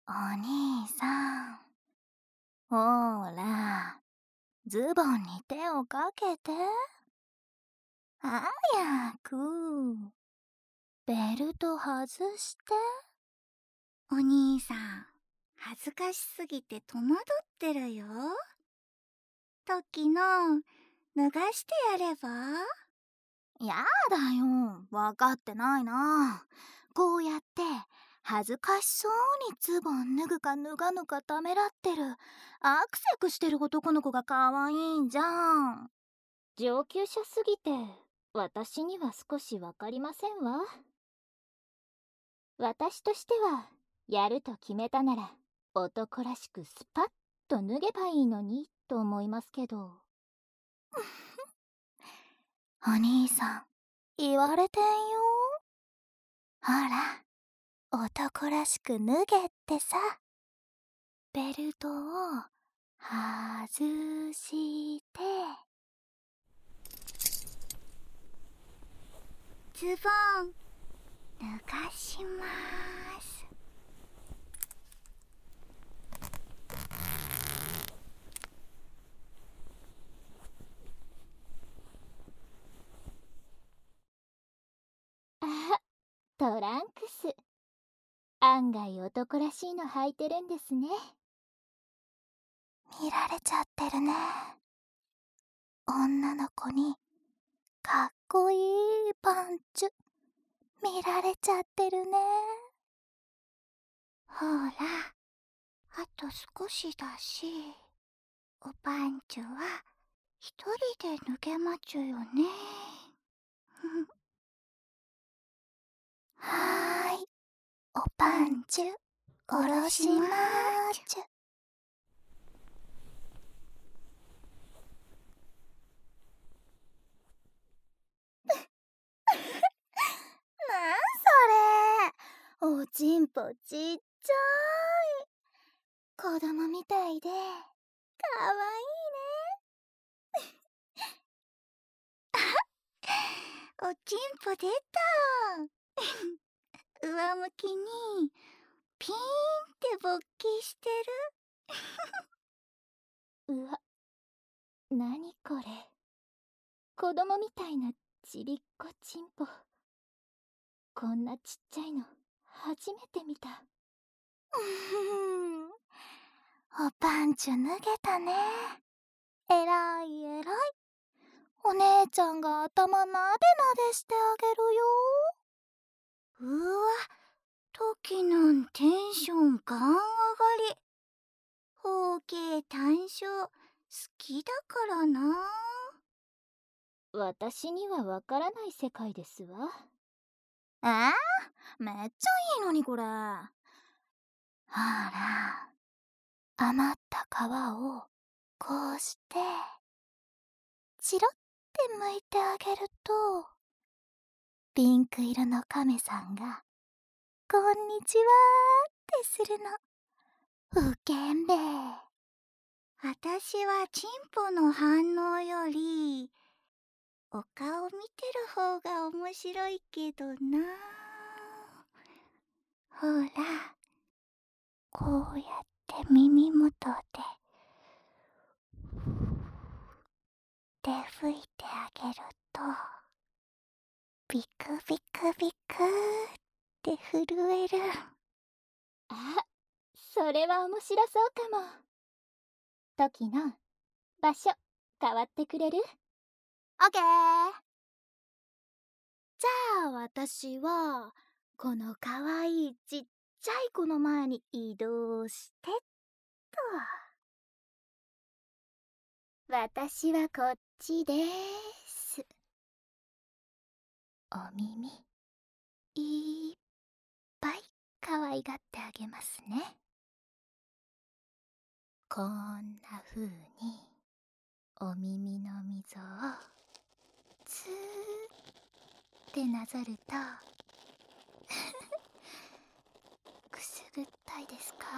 お兄さん。ほーら、ズボンに手をかけて。早く。ベルト外して。 お兄さん、恥ずかしすぎて戸惑ってるよ。トキの、脱がしてやれば？ やだよ、わかってないな。こうやって恥ずかしそうにズボン脱ぐか脱がぬかためらってるアクセクしてる男の子が可愛いんじゃん。 上級者すぎて私には少しわかりませんわ。私としてはやると決めたなら男らしくスパッと脱げばいいのにと思いますけど。 お兄さん、言われてんよ。ほら、男らしく脱げってさ。ベルトを外して。 ズボン、脱がしまーす。 あ、トランクス。案外男らしいの履いてるんですね。 見られちゃってるね。女の子にかっこいいパンチュ見られちゃってるね。 ほら、あと少しだし、おパンチュは一人で脱げまちゅよね。 はーい、おパンチュおろしまーちゅ。なんそれ、おちんぽちっちゃーい。子供みたいでかわいいね。 おちんぽ出た。上向きにピーンって勃起してる。 うわ、なにこれ。子供みたいなちびっこちんぽ。こんなちっちゃいの初めて見た。 おパンチュ脱げたね。えらいえらい。お姉ちゃんが頭なでなでしてあげるよ。 うわ、トキなんテンションガン上がり。包茎単勝好きだからな。 私にはわからない世界ですわ。 めっちゃいいのにこれ。ほら、余った皮をこうしてチロって剥いてあげると、ピンク色の亀さんがこんにちはってするの。ウケんべ。 あたしはチンポの反応よりお顔見てる方が面白いけどな。ほら、こうやって耳元で吹いてあげると、ビクビクビクって震える。 あ、それは面白そうかも。トキの場所変わってくれる？ オッケー。じゃあ私はこのかわいいちっちゃい子の前に移動してっと。 私はこっちです。 お耳いっぱい可愛がってあげますね。こんな風にお耳の溝をツーってなぞるとくすぐったいですか？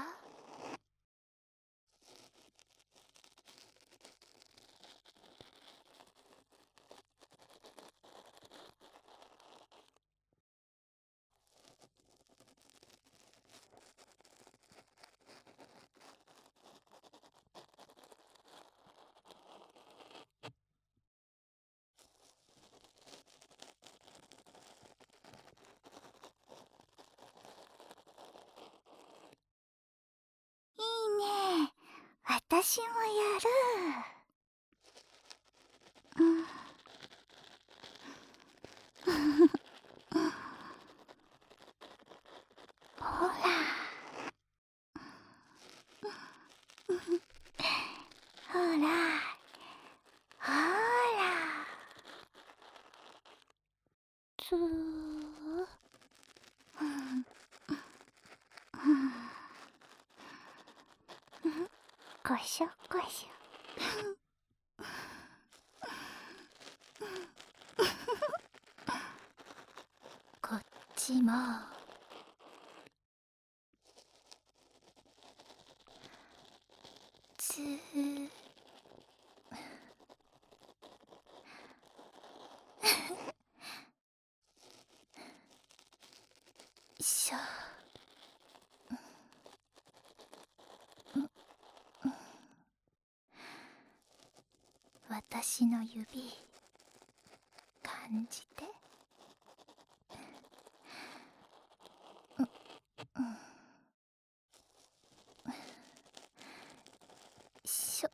私もやる。ほら。ほら。ほら。つー。こしょこしょ。 こっちもつー。しょ。私の指感じて。しょ。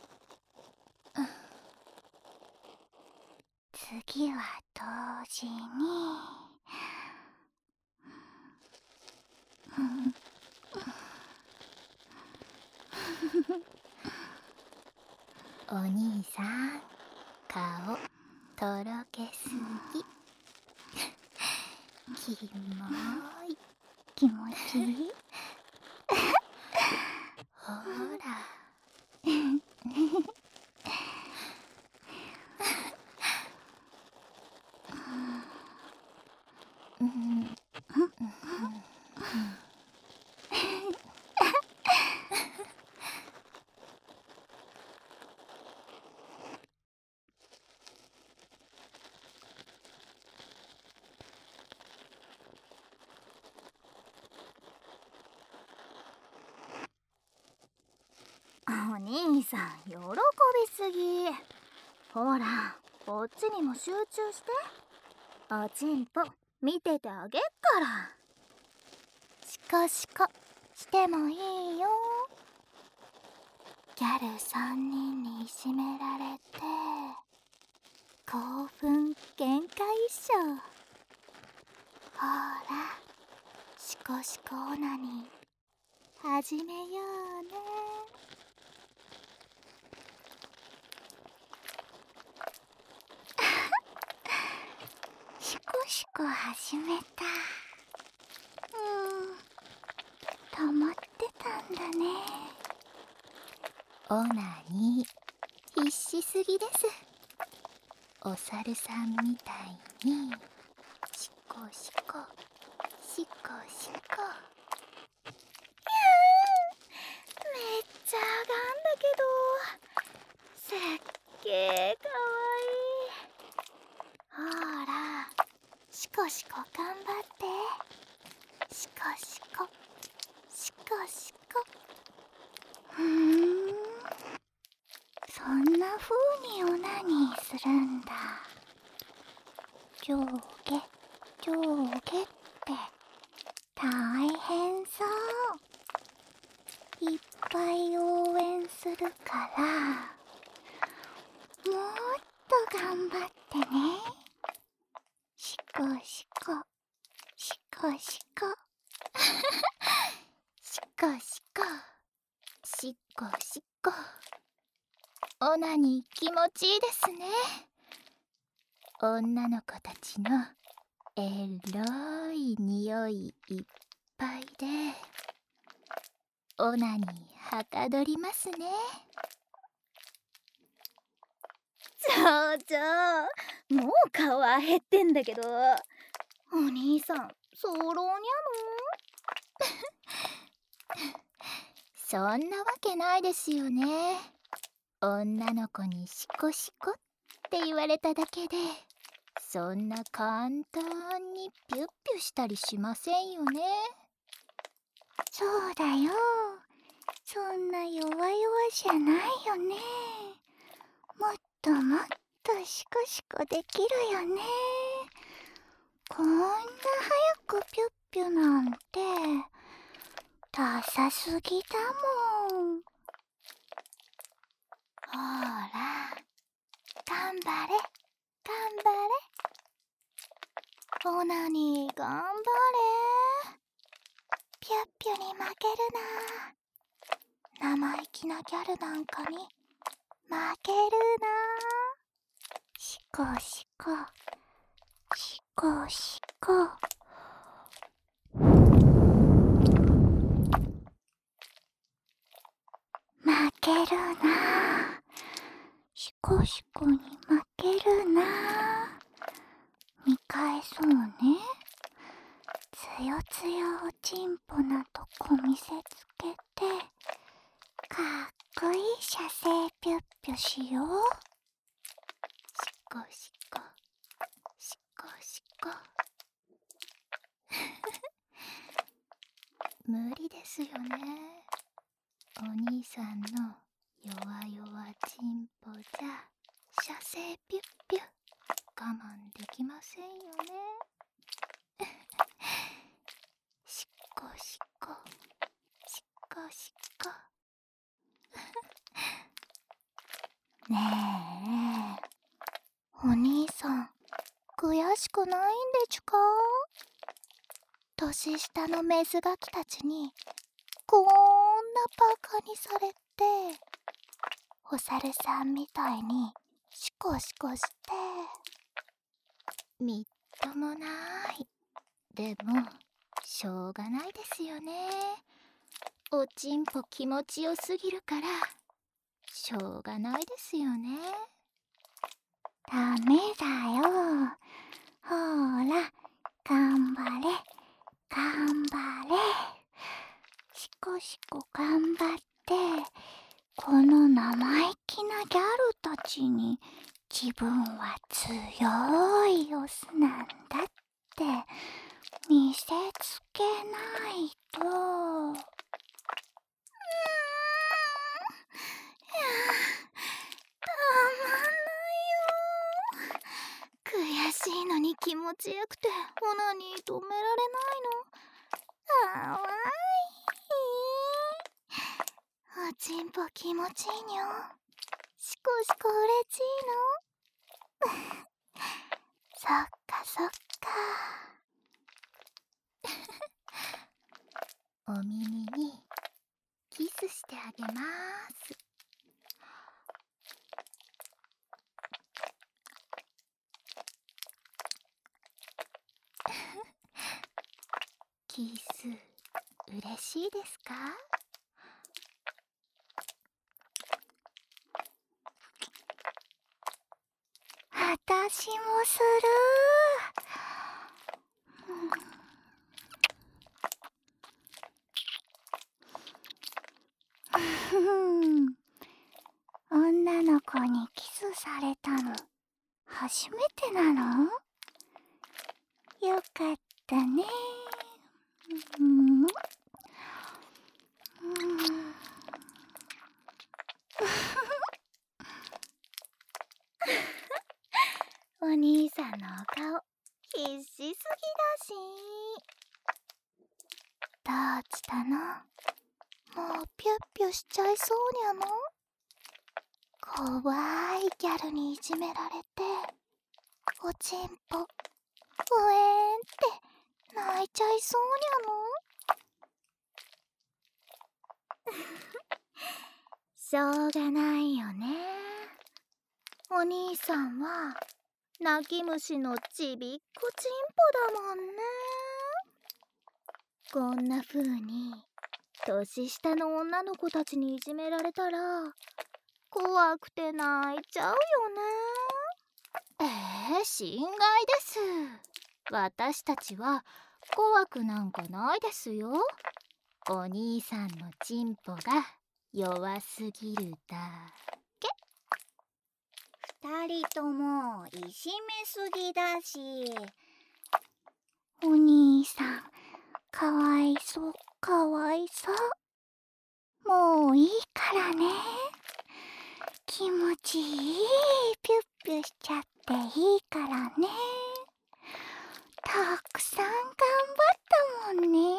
次は同時に。 お兄さん、顔とろけすぎ。キモい。 気持ちいい。 ほら。 お兄さん、喜びすぎ。ほら、こっちにも集中して。おちんぽ見ててあげっから。 シコシコしてもいいよ。ギャル3人にいじめられて興奮限界っしょ。ほら、シコシコオナニー始めようね。 シコシコ始めた。溜まってたんだね。 オナニー必死すぎです。お猿さんみたいにシコシコシコシコ。めっちゃあがんだけどすっげーかわいい。ほら、シコシコ頑張って。シコシコシコシコ。 そんな風にオナニーするんだ。上下上下って大変そう。いっぱい応援するからもっと頑張ってね。シコシコシコシコ。 シコシコシコシコ。オナニー気持ちいいですね。女の子たちのエロい匂いいっぱいでオナニーはかどりますね。 もう皮減ってんだけど。お兄さん、ソロニャのそんなわけないですよね。女の子にシコシコって言われただけでそんな簡単にピュッピュしたりしませんよね。 そうだよ。そんな弱々じゃないよね。もっともっとシコシコできるよね。こんな早くピュッピュなんてダサすぎだもん。 ナニー頑張れ。ピュッピュに負けるな。生意気なギャルなんかに負けるな。 シコシコシコシコ。負けるな。シコシコに負けるな。見返そうね。つよつよおちんぽなとこ見せつけて、かっこいい射精ピュッピュしよう。 シコシコシコシコ無理ですよね。お兄さんの弱々チンポじゃ射精ピュッピュ我慢できませんよね。シコシコシコシコねえ、お兄さん悔しくないんでちゅか？年下のメスガキたちにこんなバカにされて、お猿さんみたいにシコシコして。 みっともない。でもしょうがないですよね。おちんぽ気持ちよすぎるからしょうがないですよね。 ダメだよ。ほら、頑張れ、頑張れ。シコシコ頑張って、この生意気なギャルたちに自分は強いオスなんだって見せつけないと。 悔しいのに気持ちよくてオナニー止められないの。あわいい。おちんぽ気持ちいいにょ。シコシコ嬉しいの。そっかそっか。 お耳にキスしてあげます。キス嬉しいですか？ 私もする。女の子にキスされたの初めてなの？よかったね。 お兄さんのお顔必死すぎだし。どうしたの？もうピュッピュしちゃいそうにゃの？怖いギャルにいじめられておちんぽうえんって泣いちゃいそうにゃの。しょうがないよね。お兄さんは泣き虫のちびっこちんぽだもんね。こんな風に年下の女の子たちにいじめられたら怖くて泣いちゃうよね。 心外です。私たちは怖くなんかないですよ。お兄さんのチンポが弱すぎるだけ。 二人ともいじめすぎだし。お兄さんかわいそうかわいそう。もういいからね。気持ちいいピュッピュしちゃっていいからね。たくさん頑張ったもんね。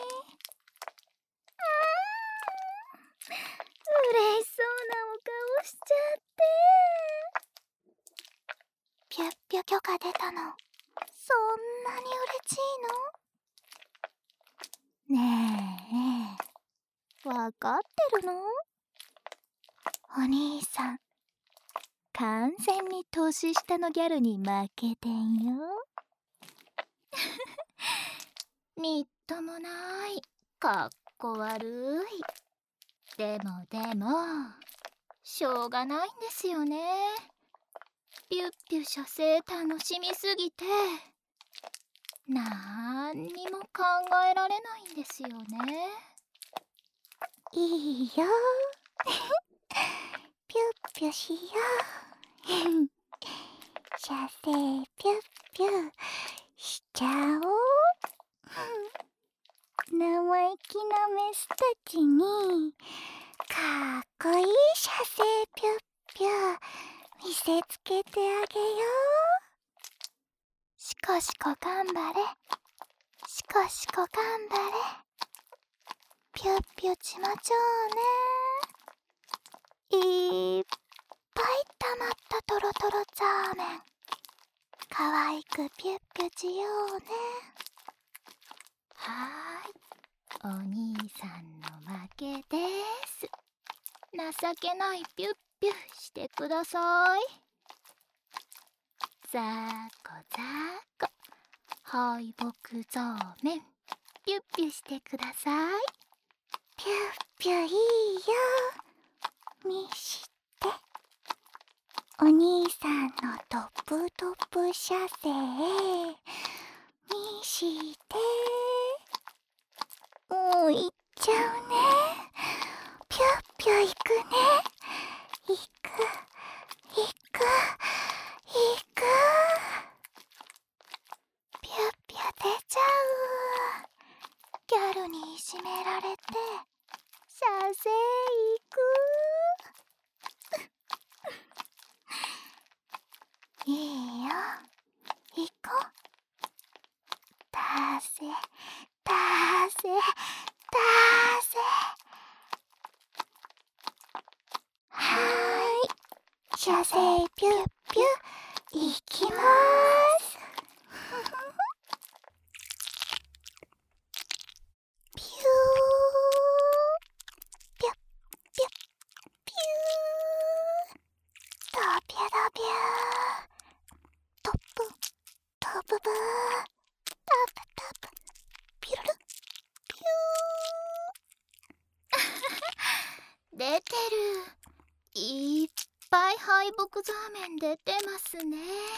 嬉しそうなお顔しちゃって。ピュッピュ許可出たのそんななに嬉しいの？ねえ、わかってるの？お兄さん、完全に年下のギャルに負けてんよ。 みっともない。かっこ悪い。でも、しょうがないんですよね。ピュッピュ射精楽しみすぎて、なんにも考えられないんですよね。 いいよピュッピュしよう射精ピュッピュしちゃおう生意気なメスたちにかっこいい射精ピュッピュ見せつけてあげよう。 シコシコ頑張れ。シコシコ頑張れ。ピュッピュちまちょうね。いっぱい溜まったトロトロザーメン。かわいくピュッピュちようね。 はーい、お兄さんの負けです。情けないピュッピュしてください。ざーこざーこ、敗北ザーメン、ピュッピュしてください。 ピュッピュいいよ見してお兄さんのトップトップ射精見してもう行っちゃうね。ピュッピュ行くね。行く行く行く。 ピュッピュ出ちゃう。ギャルにいじめられて射精行く。いいよ、行こう。出せ出せ出せ。 はーい射精ピュッピュ行きまーすピューピュッピュッピュー。ドビュドビュー。トップトップブー。タップタップピュルルピュー。 出てる。いっぱい敗北ザーメン出てますね。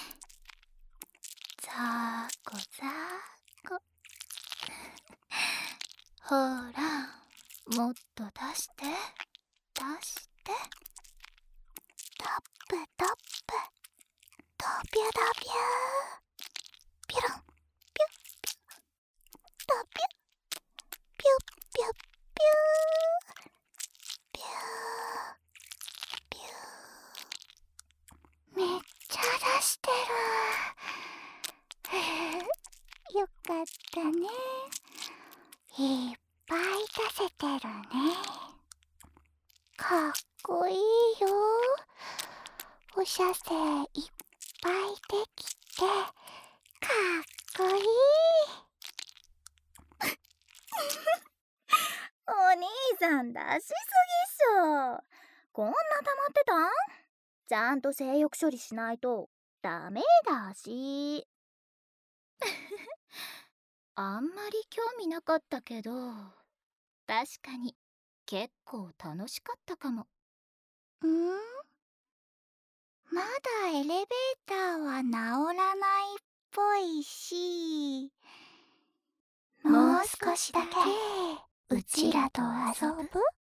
ざーこざーこ。ほら、もっと出して出して。 トップトップドビュドビュー。ピュルンピュッピュドビュピュッピュッピュー。ピューピュー。 めっちゃ出してるよかったね。いっぱい出せてるね。かっこいいよ。お射精いっぱいできてかっこいい。 お兄さん出しすぎっしょ。こんな溜まってたん？ちゃんと性欲処理しないとダメだし。 あんまり興味なかったけど、確かに結構楽しかったかも。 まだエレベーターは治らないっぽいし、 もう少しだけうちらと遊ぶ？